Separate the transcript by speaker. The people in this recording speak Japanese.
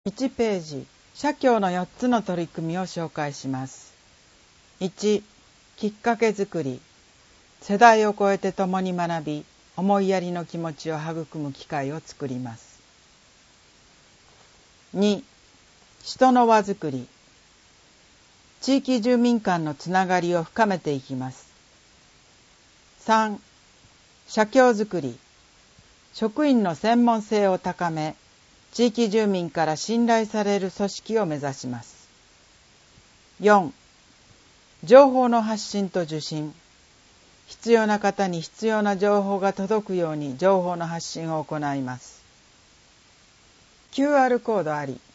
Speaker 1: 1ページ、社協の4つの取り組みを紹介します。1、きっかけづくり。世代を超えて共に学び、思いやりの気持ちを育む機会を作ります。2、人の輪づくり。地域住民間のつながりを深めていきます。3、社協づくり。職員の専門性を高め、地域住民から信頼される組織を目指します。4、情報の発信と受信。必要な方に必要な情報が届くように情報の発信を行います。QR コードあり。